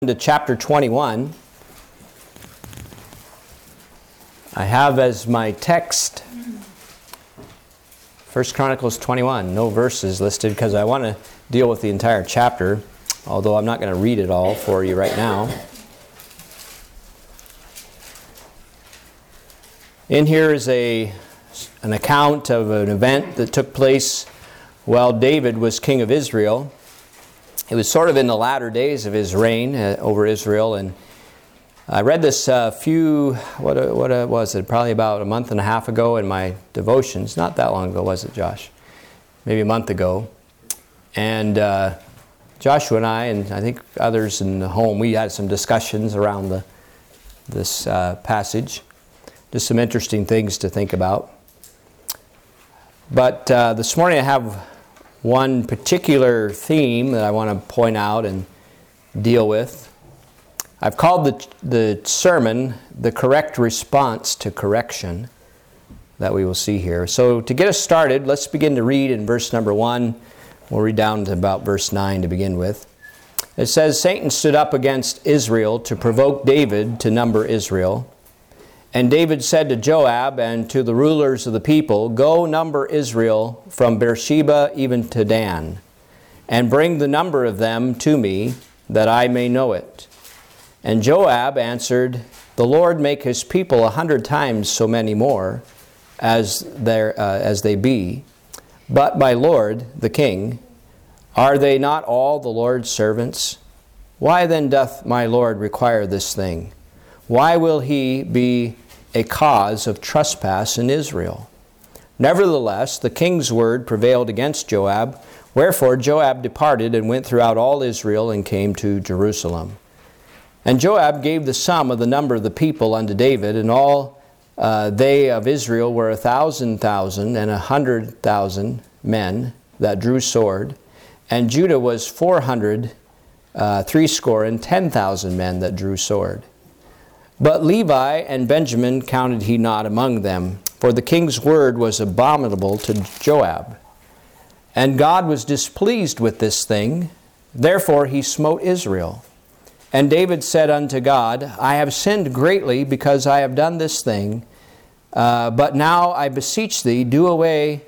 To chapter 21. I have as my text 1 Chronicles 21. No verses listed because I want to deal with the entire chapter, although I'm not going to read it all for you right now. In here is an account of an event that took place while David was king of Israel. It was sort of in the latter days of his reign over Israel, and I read this what was it? Probably about a month and a half ago in my devotions. Not that long ago, was it, Josh? Maybe a month ago. And Joshua and I think others in the home, we had some discussions around this passage. Just some interesting things to think about. But this morning I have one particular theme that I want to point out and deal with. I've called the sermon, The Correct Response to Correction, that we will see here. So to get us started, let's begin to read in verse number 1. We'll read down to about verse 9 to begin with. It says, Satan stood up against Israel to provoke David to number Israel. And David said to Joab and to the rulers of the people, Go number Israel from Beersheba even to Dan, and bring the number of them to me, that I may know it. And Joab answered, The Lord make his people 100 times so many more as they be. But my lord, the king, are they not all the Lord's servants? Why then doth my Lord require this thing? Why will he be a cause of trespass in Israel? Nevertheless, the king's word prevailed against Joab. Wherefore Joab departed and went throughout all Israel and came to Jerusalem. And Joab gave the sum of the number of the people unto David, and all they of Israel were 1,000 and 100,000 men that drew sword. And Judah was 400 threescore and 10,000 men that drew sword. But Levi and Benjamin counted he not among them, for the king's word was abominable to Joab. And God was displeased with this thing, therefore he smote Israel. And David said unto God, I have sinned greatly because I have done this thing, but now I beseech thee, do away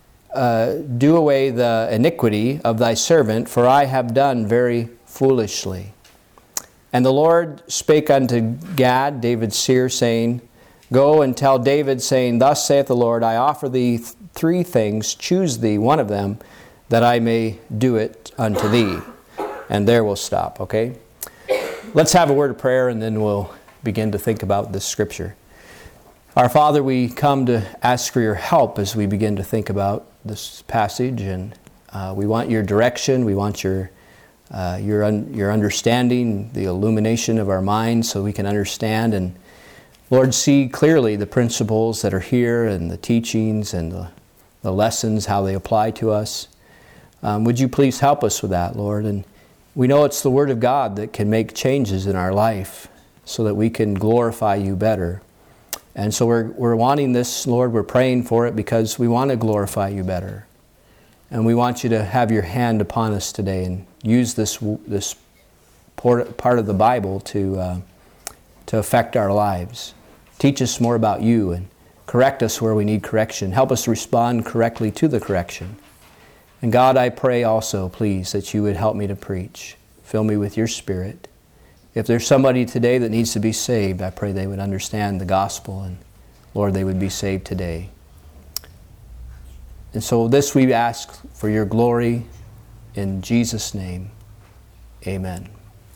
the iniquity of thy servant, for I have done very foolishly. And the Lord spake unto Gad, David's seer, saying, Go and tell David, saying, Thus saith the Lord, I offer thee 3 things, choose thee one of them, that I may do it unto thee. And there we'll stop, okay? Let's have a word of prayer, and then we'll begin to think about this scripture. Our Father, we come to ask for your help as we begin to think about this passage, and we want your direction, we want your understanding, the illumination of our minds so we can understand and, Lord, see clearly the principles that are here and the teachings and the lessons, how they apply to us. Would you please help us with that, Lord? And we know it's the Word of God that can make changes in our life so that we can glorify you better. And so we're wanting this, Lord, we're praying for it because we want to glorify you better. And we want you to have your hand upon us today and use this part of the Bible to affect our lives. Teach us more about you and correct us where we need correction. Help us respond correctly to the correction. And God, I pray also, please, that you would help me to preach. Fill me with your Spirit. If there's somebody today that needs to be saved, I pray they would understand the gospel and, Lord, they would be saved today. And so this we ask for your glory in Jesus' name. Amen.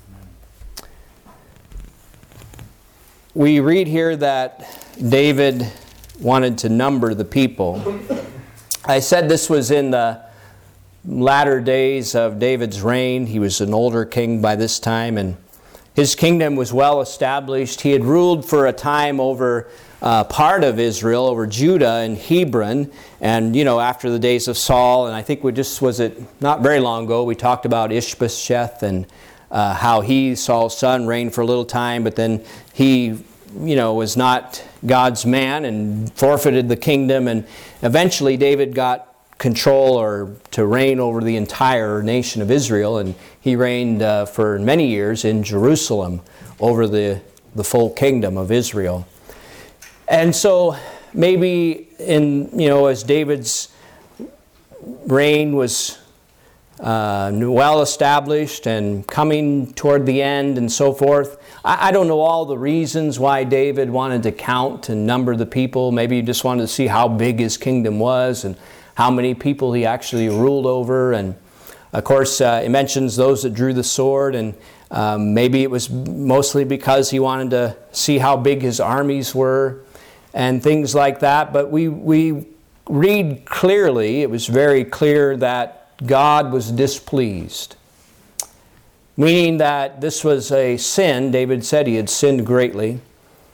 We read here that David wanted to number the people. I said this was in the latter days of David's reign. He was an older king by this time, and his kingdom was well established. He had ruled for a time over part of Israel, over Judah and Hebron, and after the days of Saul, and I think not very long ago, we talked about Ishbosheth and how Saul's son, reigned for a little time, but then he was not God's man and forfeited the kingdom, and eventually David got control or to reign over the entire nation of Israel, and he reigned for many years in Jerusalem over the full kingdom of Israel. And so maybe as David's reign was well established and coming toward the end and so forth, I don't know all the reasons why David wanted to count and number the people. Maybe he just wanted to see how big his kingdom was and how many people he actually ruled over. And of course, it mentions those that drew the sword, and maybe it was mostly because he wanted to see how big his armies were and things like that. But we read clearly, it was very clear that God was displeased. Meaning that this was a sin. David said he had sinned greatly.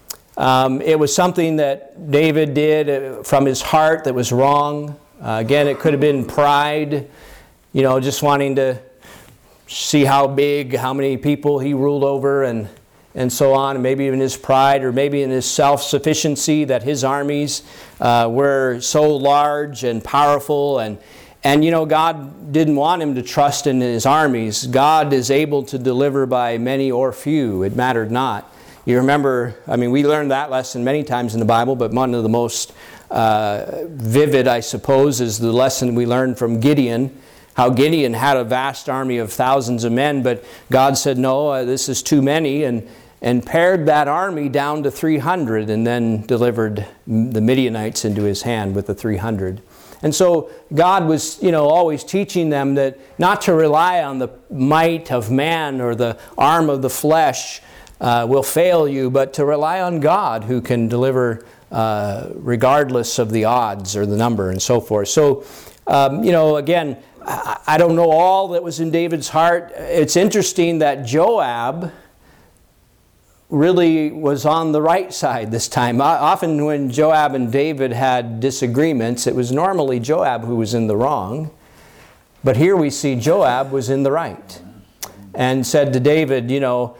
It was something that David did from his heart that was wrong. Again, it could have been pride, just wanting to see how big, how many people he ruled over and so on. And maybe even his pride, or maybe in his self-sufficiency, that his armies were so large and powerful. And God didn't want him to trust in his armies. God is able to deliver by many or few. It mattered not. You remember, we learned that lesson many times in the Bible, but one of the most vivid, I suppose, is the lesson we learned from Gideon. How Gideon had a vast army of thousands of men, but God said, no, this is too many, and pared that army down to 300, and then delivered the Midianites into his hand with the 300. And so God was, always teaching them that not to rely on the might of man or the arm of the flesh will fail you, but to rely on God who can deliver regardless of the odds or the number and so forth. So, again, I don't know all that was in David's heart. It's interesting that Joab really was on the right side this time. Often when Joab and David had disagreements, it was normally Joab who was in the wrong. But here we see Joab was in the right and said to David,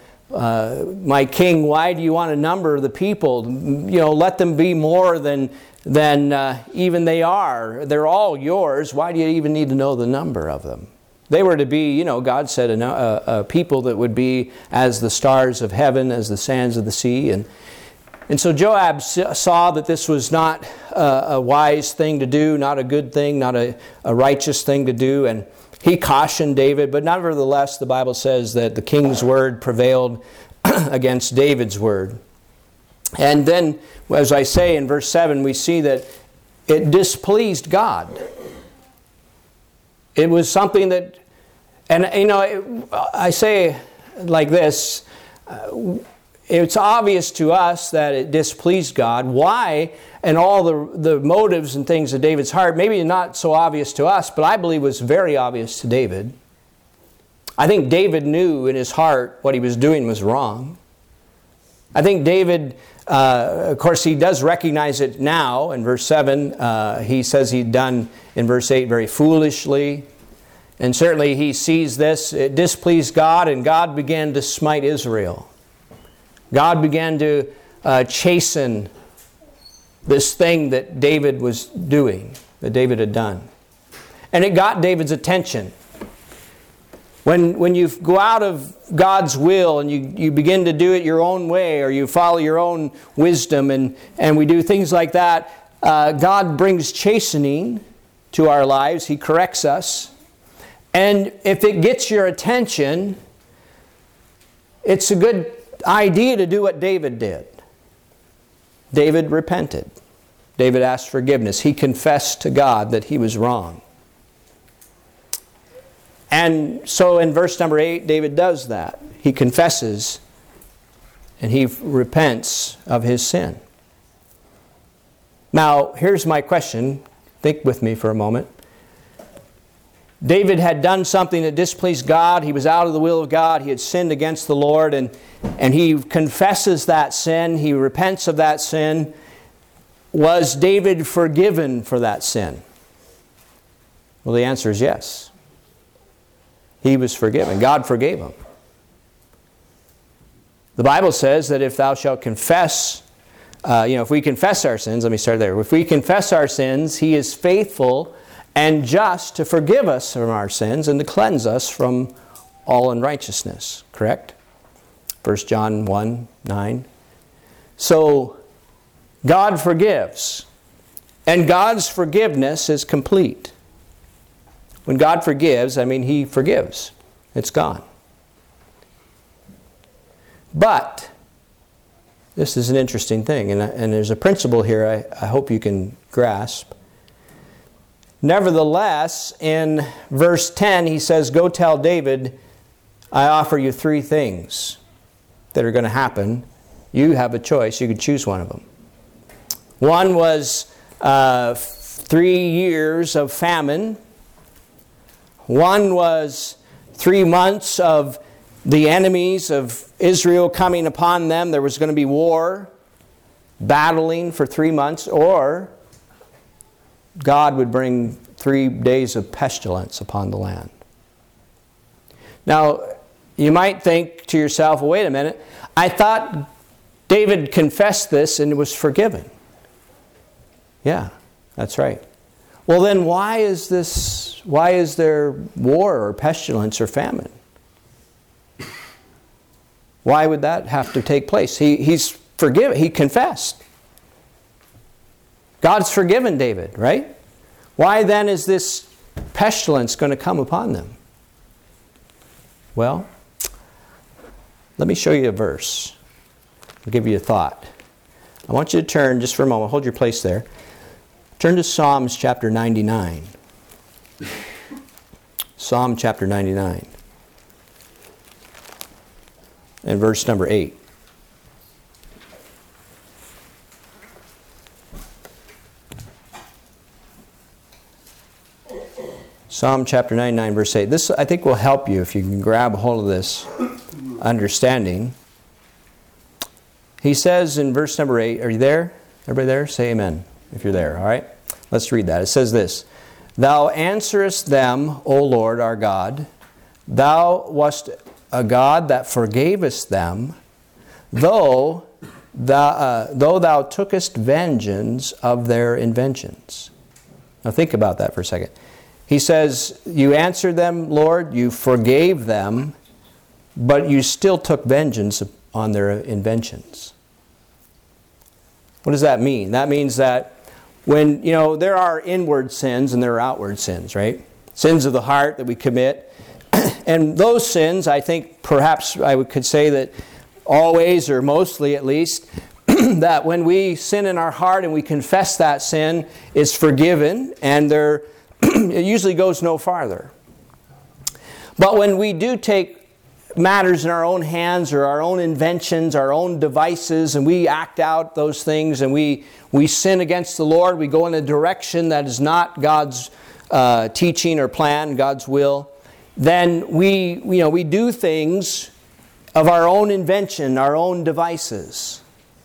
my king, why do you want to number the people? Let them be more than even they are. They're all yours. Why do you even need to know the number of them? They were to be, God said, a people that would be as the stars of heaven, as the sands of the sea. And so Joab saw that this was not a wise thing to do, not a good thing, not a righteous thing to do. And he cautioned David, but nevertheless, the Bible says that the king's word prevailed against David's word. And then, as I say in verse 7, we see that it displeased God. It was something that, and I say like this, it's obvious to us that it displeased God. Why? And all the motives and things of David's heart, maybe not so obvious to us, but I believe was very obvious to David. I think David knew in his heart what he was doing was wrong. I think David, of course, he does recognize it now. In verse 7, he says he'd done, in verse 8, very foolishly. And certainly he sees this. It displeased God, and God began to smite Israel. God began to chasten this thing that David was doing, that David had done. And it got David's attention. When you go out of God's will and you begin to do it your own way, or you follow your own wisdom, and we do things like that, God brings chastening to our lives. He corrects us. And if it gets your attention, it's a good idea to do what David did. David repented. David asked forgiveness. He confessed to God that he was wrong. And so in verse number 8, David does that. He confesses and he repents of his sin. Now, here's my question. Think with me for a moment. David had done something that displeased God. He was out of the will of God. He had sinned against the Lord, and he confesses that sin. He repents of that sin. Was David forgiven for that sin? Well, the answer is yes. He was forgiven. God forgave him. The Bible says that if thou shalt confess, if we confess our sins, let me start there. If we confess our sins, He is faithful and just to forgive us from our sins and to cleanse us from all unrighteousness. Correct? 1 John 1:9. So, God forgives. And God's forgiveness is complete. When God forgives, I mean He forgives. It's gone. But, this is an interesting thing, and there's a principle here I hope you can grasp. Nevertheless, in verse 10, He says, "Go tell David, I offer you 3 things that are going to happen. You have a choice. You can choose one of them." One was 3 years of famine. One was 3 months of the enemies of Israel coming upon them. There was going to be war, battling for 3 months, or God would bring 3 days of pestilence upon the land. Now, you might think to yourself, well, wait a minute, I thought David confessed this and was forgiven. Yeah, that's right. Well, then why is there war or pestilence or famine? Why would that have to take place? He's forgiven. He confessed. God's forgiven David, right? Why then is this pestilence going to come upon them? Well, let me show you a verse. I'll give you a thought. I want you to turn, just for a moment, hold your place there. Turn to Psalms chapter 99. Psalm chapter 99. And verse number 8. Psalm chapter 99, verse 8. This, I think, will help you if you can grab a hold of this understanding. He says in verse number 8, are you there? Everybody there? Say amen if you're there, all right? Let's read that. It says this, "Thou answerest them, O Lord our God. Thou wast a God that forgavest them, though thou tookest vengeance of their inventions." Now think about that for a second. He says, you answered them, Lord, you forgave them, but you still took vengeance on their inventions. What does that mean? That means that when, there are inward sins and there are outward sins, right? Sins of the heart that we commit. And those sins, I think perhaps I could say that always, or mostly at least, that when we sin in our heart and we confess that sin, is forgiven, and it usually goes no farther. But when we do take matters in our own hands or our own inventions, our own devices, and we act out those things and we sin against the Lord, we go in a direction that is not God's teaching or plan, God's will, then we do things of our own invention, our own devices.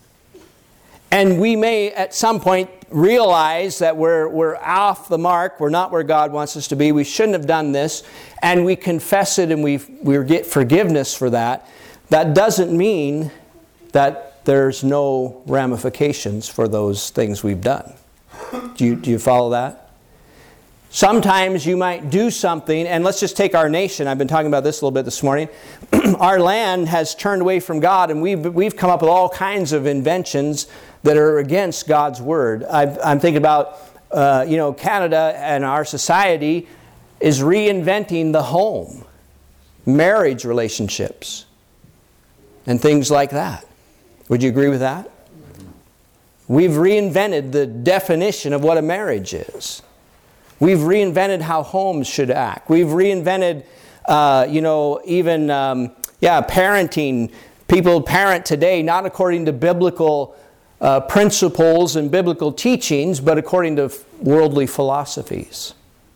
And we may at some point realize that we're off the mark, we're not where God wants us to be, we shouldn't have done this, and we confess it and we get forgiveness for that. That doesn't mean that there's no ramifications for those things we've done. Do you follow that? Sometimes you might do something, and let's just take our nation. I've been talking about this a little bit this morning. Our land has turned away from God, and we've come up with all kinds of inventions that are against God's Word. I'm thinking about, Canada and our society is reinventing the home, marriage relationships, and things like that. Would you agree with that? We've reinvented the definition of what a marriage is. We've reinvented how homes should act. We've reinvented, parenting. People parent today not according to biblical principles and biblical teachings, but according to worldly philosophies.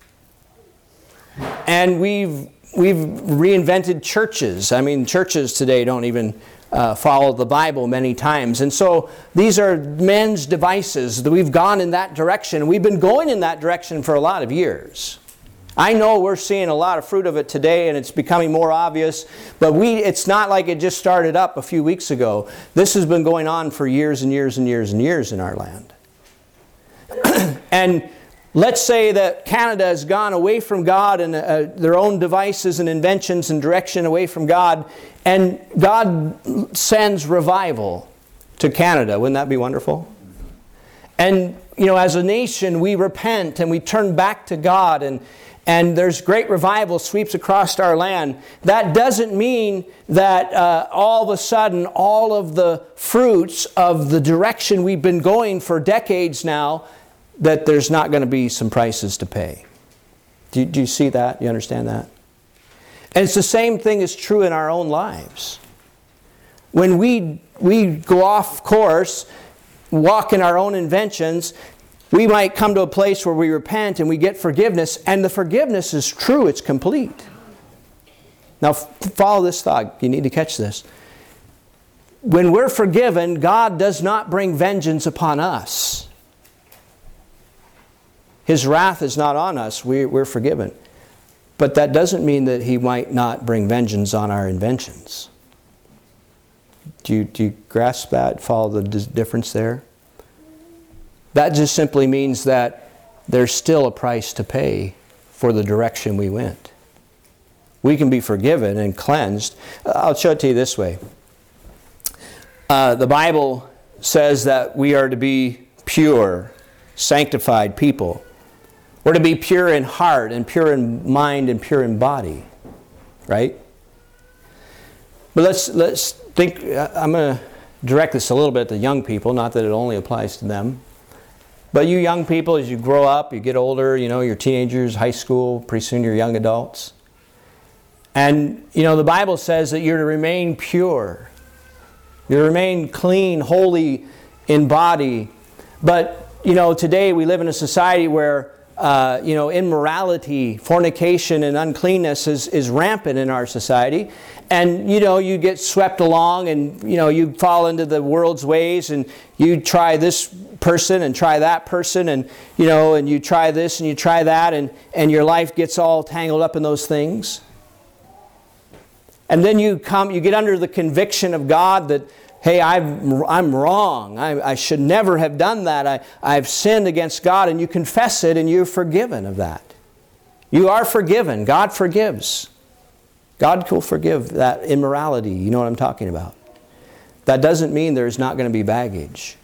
And we've reinvented churches. I mean, churches today don't even follow the Bible many times. And so these are men's devices. We've gone in that direction. We've been going in that direction for a lot of years. I know we're seeing a lot of fruit of it today, and it's becoming more obvious, but it's not like it just started up a few weeks ago. This has been going on for years and years and years and years in our land. And let's say that Canada has gone away from God and their own devices and inventions and direction away from God, and God sends revival to Canada. Wouldn't that be wonderful? And, as a nation, we repent and we turn back to God, and there's great revival sweeps across our land. That doesn't mean that all of a sudden all of the fruits of the direction we've been going for decades now, that there's not going to be some prices to pay. Do you see that? You understand that? And it's the same thing is true in our own lives. When we go off course, walk in our own inventions, we might come to a place where we repent and we get forgiveness, and the forgiveness is true, it's complete. Now follow this thought, you need to catch this. When we're forgiven, God does not bring vengeance upon us. His wrath is not on us, we're forgiven. But that doesn't mean that He might not bring vengeance on our inventions. Do you grasp that? Follow the difference there? That just simply means that there's still a price to pay for the direction we went. We can be forgiven and cleansed. I'll show it to you this way. The Bible says that we are to be pure, sanctified people. We're to be pure in heart and pure in mind and pure in body. Right? But let's think, I'm going to direct this a little bit to young people, not that it only applies to them. But you young people, as you grow up, you get older, you're teenagers, high school, pretty soon you're young adults. And, the Bible says that you're to remain pure. You're to remain clean, holy in body. But, today we live in a society where, immorality, fornication, and uncleanness is rampant in our society. And, you get swept along and, you fall into the world's ways and you try this person and try that person and, and you try this and you try that and your life gets all tangled up in those things. And then you get under the conviction of God that, hey, I'm wrong. I should never have done that. I've sinned against God, and you confess it and you're forgiven of that. You are forgiven. God forgives. God will forgive that immorality. You know what I'm talking about. That doesn't mean there's not going to be baggage.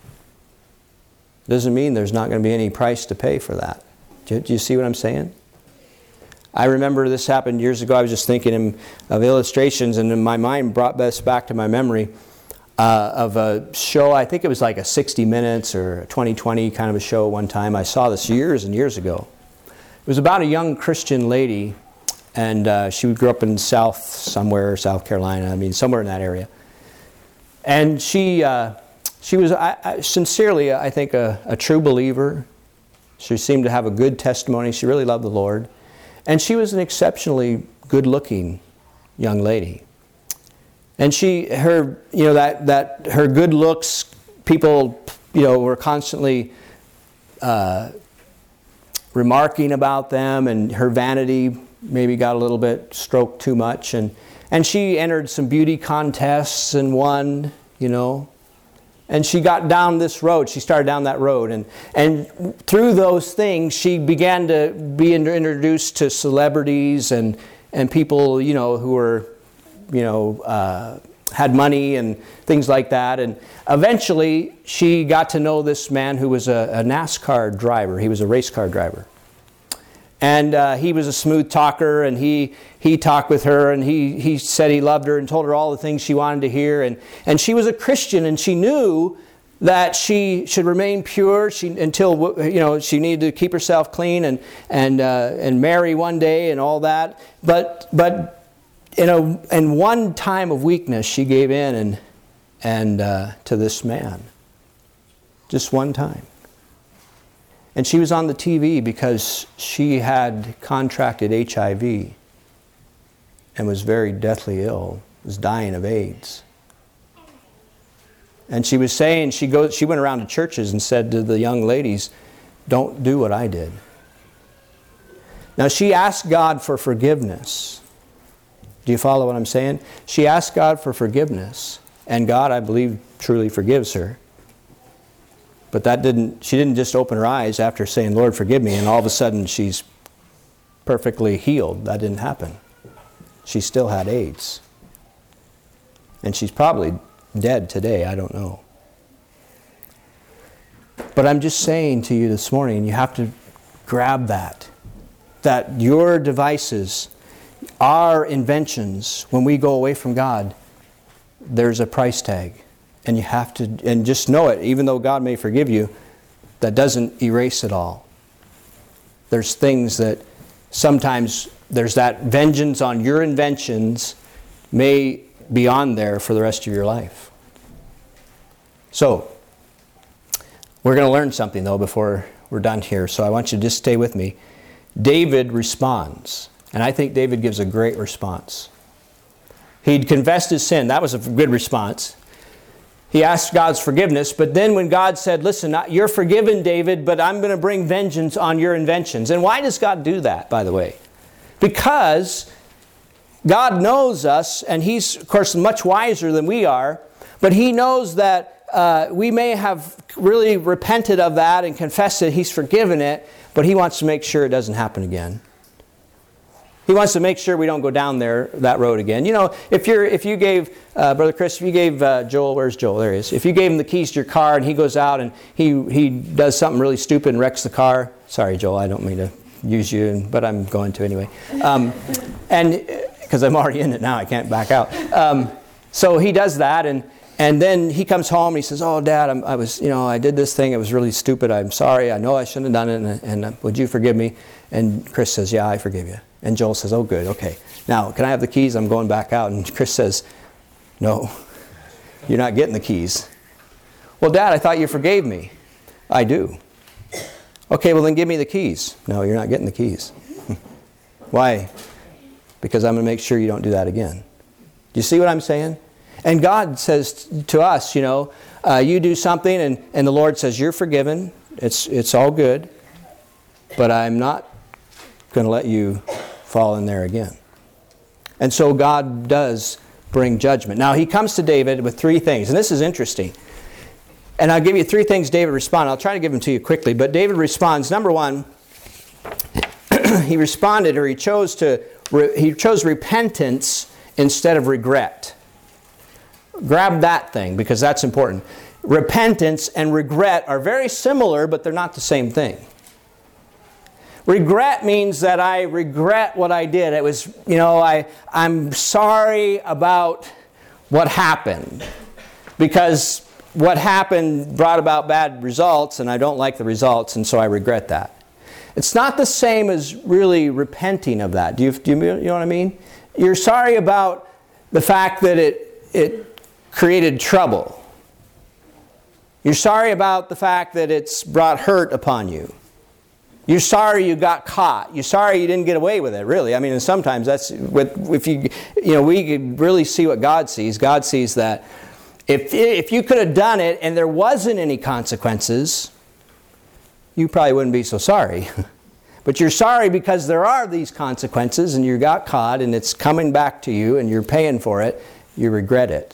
Doesn't mean there's not going to be any price to pay for that. Do you see what I'm saying? I remember this happened years ago. I was just thinking of illustrations, and in my mind brought this back to my memory of a show. I think it was like a 60 Minutes or a 20/20 kind of a show one time. I saw this years and years ago. It was about a young Christian lady, and she grew up in South Carolina, somewhere in that area. And she was sincerely, I think, a true believer. She seemed to have a good testimony. She really loved the Lord. And she was an exceptionally good-looking young lady. And her good looks, people, were constantly remarking about them, and her vanity maybe got a little bit stroked too much. And she entered some beauty contests and won, And she got down this road. She started down that road. And through those things, she began to be introduced to celebrities and people, who were, had money and things like that. And eventually, she got to know this man who was a NASCAR driver. He was a race car driver. And he was a smooth talker, and he talked with her, and he said he loved her and told her all the things she wanted to hear. And she was a Christian, and she knew that she should remain pure until she needed to keep herself clean and marry one day and all that. But in one time of weakness, she gave in and to this man, just one time. And she was on the TV because she had contracted HIV and was very deathly ill, was dying of AIDS. And she was saying, she went around to churches and said to the young ladies, don't do what I did. Now she asked God for forgiveness. Do you follow what I'm saying? She asked God for forgiveness. And God, I believe, truly forgives her. But she didn't just open her eyes after saying, Lord, forgive me, and all of a sudden she's perfectly healed. That didn't happen. She still had AIDS. And she's probably dead today, I don't know. But I'm just saying to you this morning, you have to grab that your devices, our inventions, when we go away from God, there's a price tag. And you have to, and just know it, even though God may forgive you, that doesn't erase it all. There's things that sometimes there's that vengeance on your inventions may be on there for the rest of your life. So, we're going to learn something though before we're done here. So I want you to just stay with me. David responds. And I think David gives a great response. He'd confessed his sin. That was a good response. He asked God's forgiveness, but then when God said, listen, you're forgiven, David, but I'm going to bring vengeance on your inventions. And why does God do that, by the way? Because God knows us, and He's, of course, much wiser than we are, but He knows that we may have really repented of that and confessed it. He's forgiven it, but He wants to make sure it doesn't happen again. He wants to make sure we don't go down that road again. You know, if you gave, Brother Chris, if you gave Joel, where's Joel? There he is. If you gave him the keys to your car and he goes out and he does something really stupid and wrecks the car. Sorry, Joel, I don't mean to use you, but I'm going to anyway. And because I'm already in it now, I can't back out. So he does that, and then he comes home and he says, "Oh, Dad, I did this thing. It was really stupid. I'm sorry. I know I shouldn't have done it. And would you forgive me?" And Chris says, "Yeah, I forgive you." And Joel says, "Oh, good. Okay. Now, can I have the keys? I'm going back out." And Chris says, "No, you're not getting the keys." "Well, Dad, I thought you forgave me." "I do." "Okay, well then give me the keys." "No, you're not getting the keys." "Why?" "Because I'm going to make sure you don't do that again." Do you see what I'm saying? And God says to us, you do something and the Lord says, "You're forgiven. It's all good. But I'm not going to let you fall in there again." And so God does bring judgment. Now He comes to David with three things. And this is interesting. And I'll give you three things David responded. I'll try to give them to you quickly. But David responds. Number one, he responded, or he chose repentance instead of regret. Grab that thing, because that's important. Repentance and regret are very similar, but they're not the same thing. Regret means that I regret what I did. It was, I'm sorry about what happened. Because what happened brought about bad results, and I don't like the results, and so I regret that. It's not the same as really repenting of that. Do you know what I mean? You're sorry about the fact that it created trouble. You're sorry about the fact that it's brought hurt upon you. You're sorry you got caught. You're sorry you didn't get away with it, really. I mean, and sometimes that's, we could really see what God sees. God sees that if you could have done it and there wasn't any consequences, you probably wouldn't be so sorry. But you're sorry because there are these consequences and you got caught and it's coming back to you and you're paying for it. You regret it.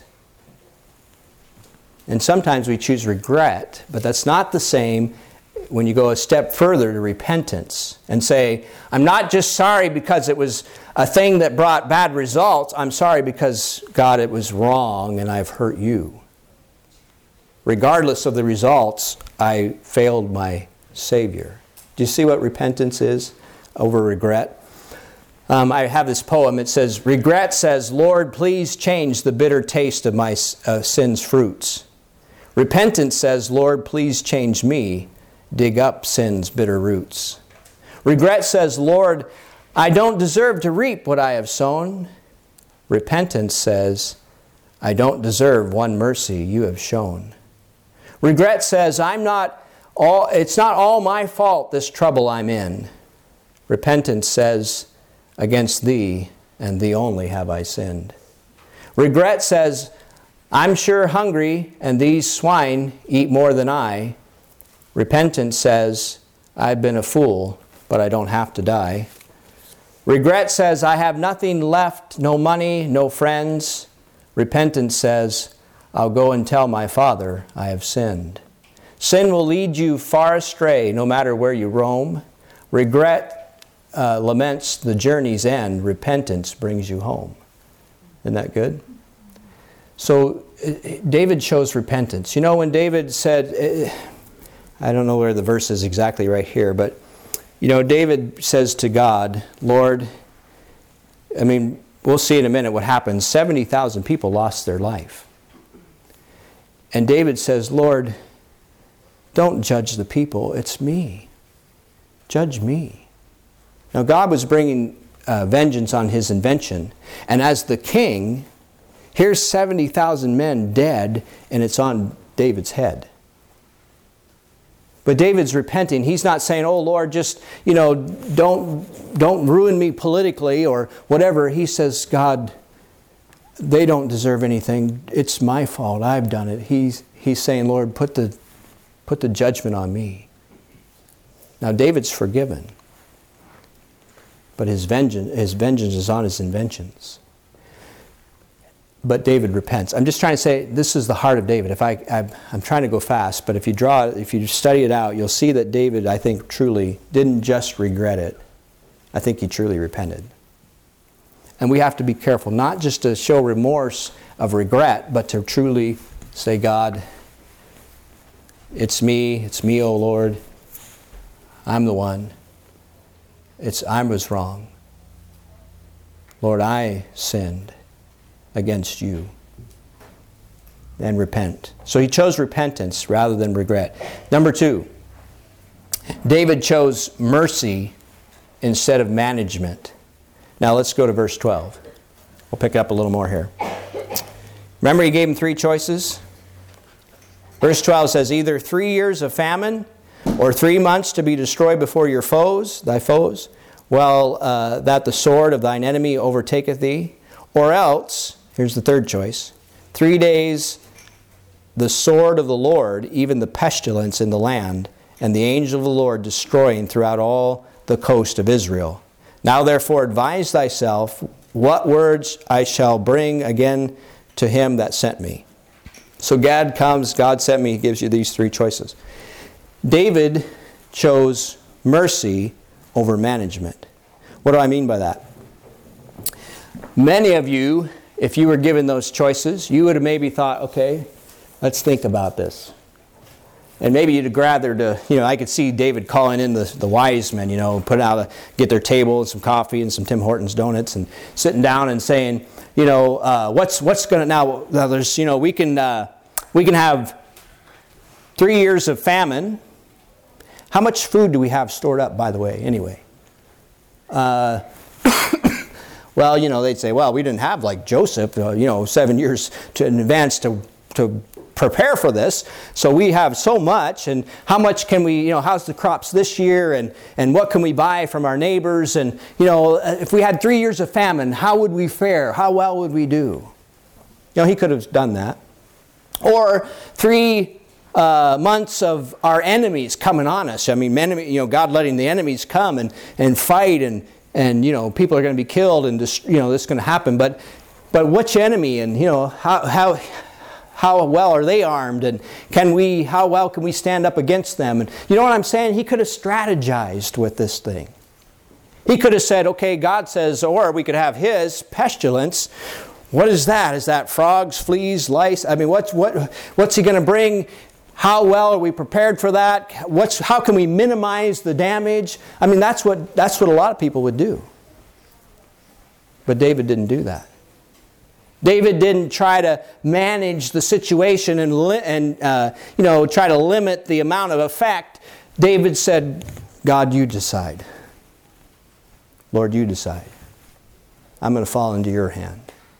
And sometimes we choose regret, but that's not the same when you go a step further to repentance and say, I'm not just sorry because it was a thing that brought bad results. I'm sorry because, God, it was wrong and I've hurt you. Regardless of the results, I failed my Savior. Do you see what repentance is over regret? I have this poem. It says, regret says, Lord, please change the bitter taste of my sin's fruits. Repentance says, Lord, please change me. Dig up sin's bitter roots. Regret says, Lord, I don't deserve to reap what I have sown. Repentance says, I don't deserve one mercy you have shown. Regret says, it's not all my fault this trouble I'm in. Repentance says, against thee and thee only have I sinned. Regret says, I'm sure hungry and these swine eat more than I. Repentance says, I've been a fool, but I don't have to die. Regret says, I have nothing left, no money, no friends. Repentance says, I'll go and tell my Father I have sinned. Sin will lead you far astray no matter where you roam. Regret laments the journey's end. Repentance brings you home. Isn't that good? So David chose repentance. You know, when David said, I don't know where the verse is exactly right here, but you know, David says to God, Lord, I mean, we'll see in a minute what happens. 70,000 people lost their life. And David says, Lord, don't judge the people. It's me. Judge me. Now, God was bringing vengeance on his invention. And as the king, here's 70,000 men dead, and it's on David's head. But David's repenting. He's not saying, oh, Lord, just, you know, don't ruin me politically or whatever. He says, God, they don't deserve anything. It's my fault. I've done it. He's saying, Lord, put the judgment on me. Now, David's forgiven. But his vengeance is on his inventions. But David repents. I'm just trying to say this is the heart of David. I'm trying to go fast, but if you study it out, you'll see that David, I think, truly didn't just regret it. I think he truly repented. And we have to be careful, not just to show remorse of regret, but to truly say, God, it's me, O Lord. I'm the one. I was wrong. Lord, I sinned against you. And repent. So he chose repentance rather than regret. Number 2, David chose mercy instead of management. Now let's go to verse 12. We'll pick up a little more here. Remember he gave him 3 choices? Verse 12 says, either 3 years of famine or 3 months to be destroyed before your foes, thy foes, while that the sword of thine enemy overtaketh thee, or else, here's the 3rd choice, 3 days the sword of the Lord, even the pestilence in the land, and the angel of the Lord destroying throughout all the coast of Israel. Now therefore advise thyself what words I shall bring again to him that sent me. So God comes, God sent me, he gives you these 3 choices. David chose mercy over management. What do I mean by that? Many of you, if you were given those choices, you would have maybe thought, okay, let's think about this. And maybe you'd have rather to, I could see David calling in the wise men, get their table and some coffee and some Tim Hortons donuts and sitting down and saying, what's going to, now there's, we can have 3 years of famine. How much food do we have stored up, by the way, anyway? Well, they'd say, well, we didn't have like Joseph, 7 years in advance to prepare for this. So we have so much, and how much can we, how's the crops this year, and what can we buy from our neighbors? And, if we had 3 years of famine, how would we fare? How well would we do? He could have done that. Or 3 months of our enemies coming on us. I mean, God letting the enemies come and fight, and people are going to be killed, and this is going to happen. But which enemy, and how well are they armed, and how well can we stand up against them? And you know what I'm saying? He could have strategized with this thing. He could have said, okay, God says, or we could have his pestilence. What is that? Is that frogs, fleas, lice? I mean, what's he going to bring? How well are we prepared for that? How can we minimize the damage? I mean, that's what a lot of people would do. But David didn't do that. David didn't try to manage the situation and try to limit the amount of effect. David said, God, you decide. Lord, you decide. I'm going to fall into your hand.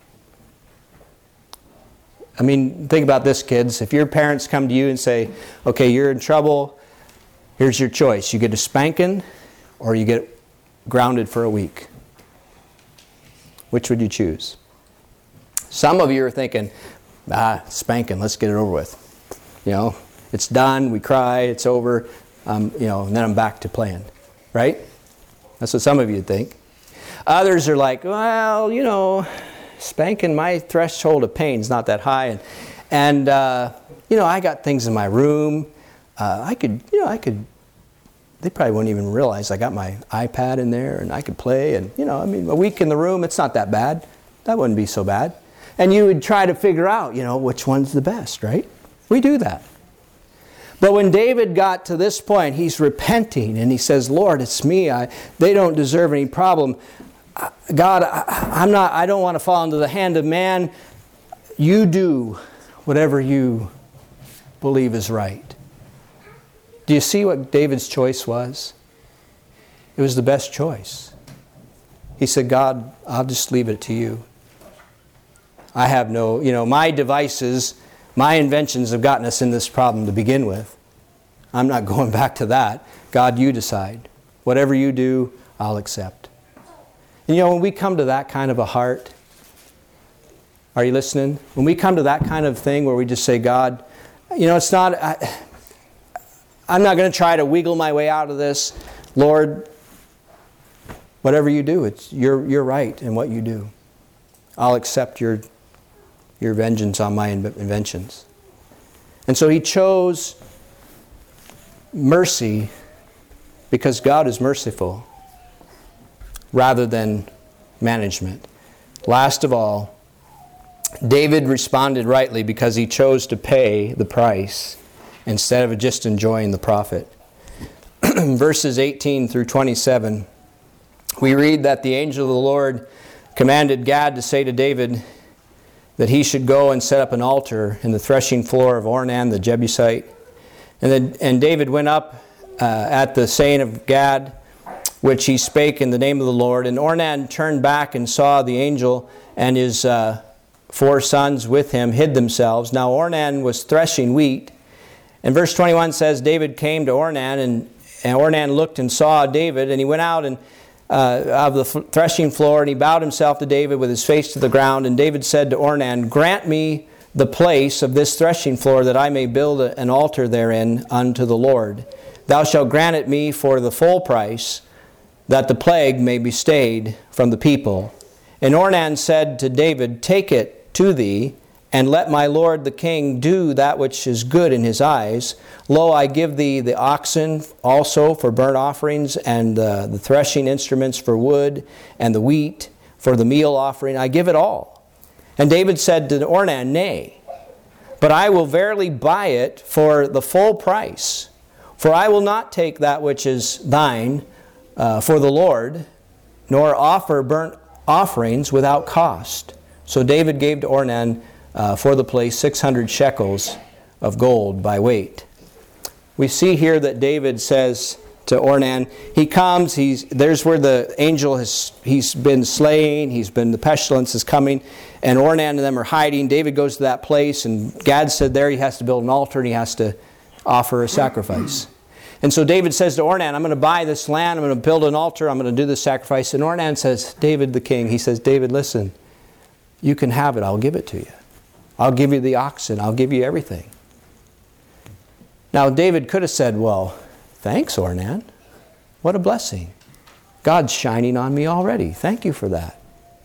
I mean, think about this, kids. If your parents come to you and say, okay, you're in trouble, here's your choice. You get a spanking or you get grounded for a week. Which would you choose? Some of you are thinking, spanking, let's get it over with. It's done, we cry, it's over, and then I'm back to playing. Right? That's what some of you think. Others are like, well, spanking, my threshold of pain is not that high. And I got things in my room. I could, they probably wouldn't even realize I got my iPad in there and I could play. And, a week in the room, it's not that bad. That wouldn't be so bad. And you would try to figure out, which one's the best, right? We do that. But when David got to this point, he's repenting and he says, Lord, it's me. They don't deserve any problem. God, I don't want to fall into the hand of man. You do whatever you believe is right. Do you see what David's choice was? It was the best choice. He said, God, I'll just leave it to you. I have my devices, my inventions have gotten us in this problem to begin with. I'm not going back to that. God, you decide. Whatever you do, I'll accept. And when we come to that kind of a heart, are you listening? When we come to that kind of thing where we just say, God, it's not, I'm not going to try to wiggle my way out of this. Lord, whatever you do, you're right in what you do. I'll accept your vengeance on my inventions. And so he chose mercy because God is merciful rather than management. Last of all, David responded rightly because he chose to pay the price instead of just enjoying the profit. Verses 18 through 27, we read that the angel of the Lord commanded Gad to say to David that he should go and set up an altar in the threshing floor of Ornan the Jebusite. And David went up at the saying of Gad, which he spake in the name of the Lord. And Ornan turned back and saw the angel, and his 4 sons with him hid themselves. Now Ornan was threshing wheat. And verse 21 says, David came to Ornan, and Ornan looked and saw David, and he went out and of the threshing floor, and he bowed himself to David with his face to the ground. And David said to Ornan, grant me the place of this threshing floor, that I may build an altar therein unto the Lord. Thou shalt grant it me for the full price, that the plague may be stayed from the people. And Ornan said to David, take it to thee, and let my lord the king do that which is good in his eyes. Lo, I give thee the oxen also for burnt offerings, and the threshing instruments for wood, and the wheat for the meal offering. I give it all. And David said to Ornan, nay, but I will verily buy it for the full price. For I will not take that which is thine for the Lord, nor offer burnt offerings without cost. So David gave to Ornan for the place 600 shekels of gold by weight. We see here that David says to Ornan, he comes, there's where the angel he's been slain, the pestilence is coming, and Ornan and them are hiding. David goes to that place, and Gad said there he has to build an altar and he has to offer a sacrifice. And so David says to Ornan, I'm going to buy this land, I'm going to build an altar, I'm going to do this sacrifice. And Ornan says, David the king, he says, David, listen, you can have it, I'll give it to you. I'll give you the oxen, I'll give you everything. Now David could have said, well, thanks Ornan, what a blessing. God's shining on me already, thank you for that,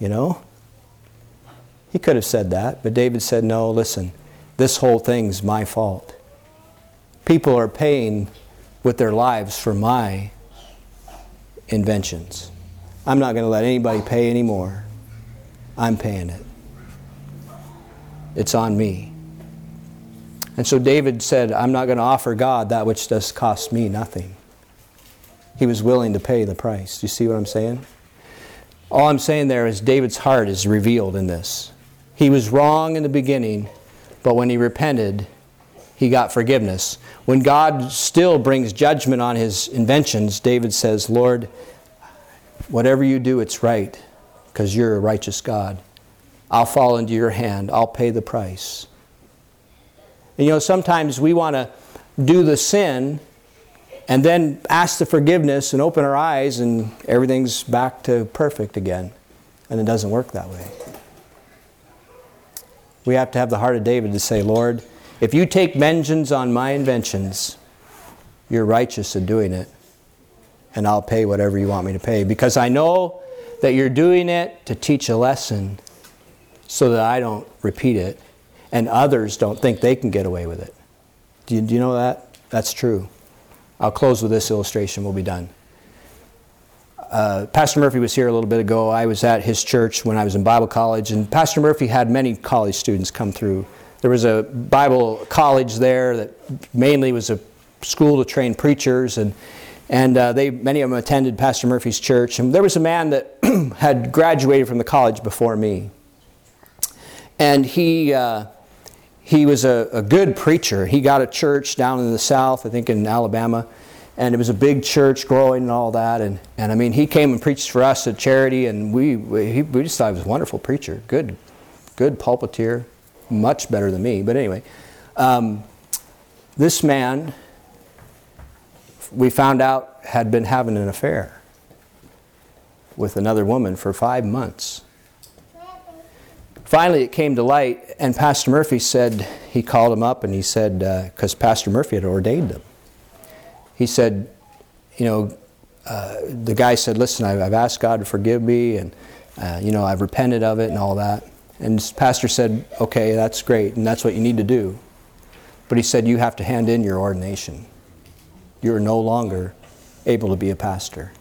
He could have said that, but David said, no, listen, this whole thing's my fault. People are paying with their lives for my inventions. I'm not going to let anybody pay anymore. I'm paying it. It's on me. And so David said, I'm not going to offer God that which does cost me nothing. He was willing to pay the price. Do you see what I'm saying? All I'm saying there is David's heart is revealed in this. He was wrong in the beginning, but when he repented, he got forgiveness. When God still brings judgment on his inventions, David says, Lord, whatever you do, it's right, because you're a righteous God. I'll fall into your hand. I'll pay the price. And sometimes we want to do the sin and then ask the forgiveness and open our eyes and everything's back to perfect again. And it doesn't work that way. We have to have the heart of David to say, Lord, if you take vengeance on my inventions, you're righteous in doing it. And I'll pay whatever you want me to pay. Because I know that you're doing it to teach a lesson so that I don't repeat it and others don't think they can get away with it. Do you know that? That's true. I'll close with this illustration. We'll be done. Pastor Murphy was here a little bit ago. I was at his church when I was in Bible college, and Pastor Murphy had many college students come through. There was a Bible college there that mainly was a school to train preachers, and many of them attended Pastor Murphy's church. And there was a man that had graduated from the college before me, and he was a good preacher. He got a church down in the South, I think in Alabama. And it was a big church growing and all that. And I mean, he came and preached for us at Charity, and we just thought he was a wonderful preacher. Good pulpiteer, much better than me. But anyway, this man, we found out, had been having an affair with another woman for 5 months. Finally, it came to light, and Pastor Murphy said, he called him up and he said, because Pastor Murphy had ordained him. He said, the guy said, listen, I've asked God to forgive me, and, I've repented of it and all that. And the pastor said, okay, that's great, and that's what you need to do. But he said, you have to hand in your ordination. You're no longer able to be a pastor.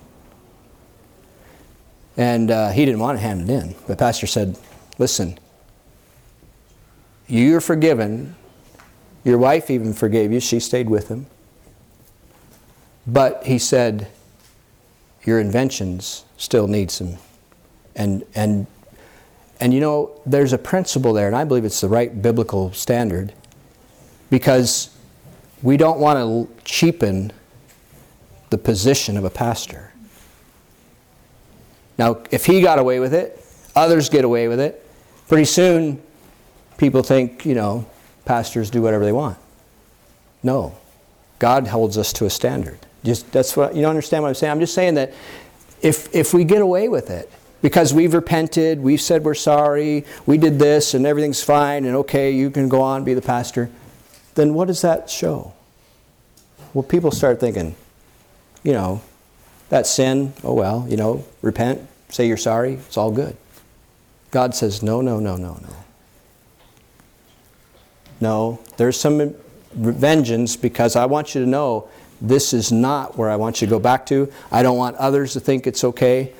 And he didn't want to hand it in. The pastor said, listen, you're forgiven. Your wife even forgave you. She stayed with him. But he said, your inventions still need some. And there's a principle there, and I believe it's the right biblical standard, because we don't want to cheapen the position of a pastor. Now, if he got away with it, others get away with it. Pretty soon, people think, pastors do whatever they want. No. God holds us to a standard. That's what you don't understand what I'm saying. I'm just saying that if we get away with it because we've repented, we've said we're sorry, we did this and everything's fine, and okay, you can go on and be the pastor, then what does that show? Well, people start thinking, that sin, oh well, repent, say you're sorry, it's all good. God says, no. No, there's some vengeance, because I want you to know this is not where I want you to go back to. I don't want others to think it's okay.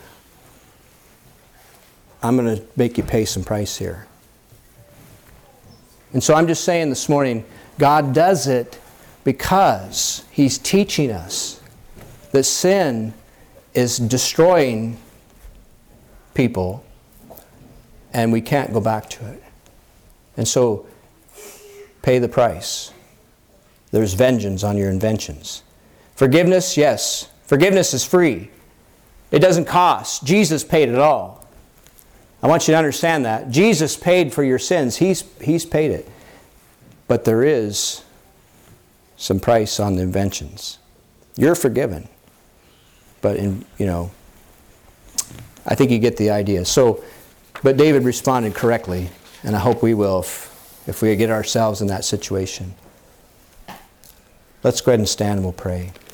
I'm going to make you pay some price here. And so I'm just saying this morning, God does it because He's teaching us that sin is destroying people and we can't go back to it. And so pay the price. There's vengeance on your inventions. Forgiveness, yes. Forgiveness is free. It doesn't cost. Jesus paid it all. I want you to understand that. Jesus paid for your sins. He's paid it. But there is some price on the inventions. You're forgiven. But I think you get the idea. But David responded correctly, and I hope we will if we get ourselves in that situation. Let's go ahead and stand and we'll pray.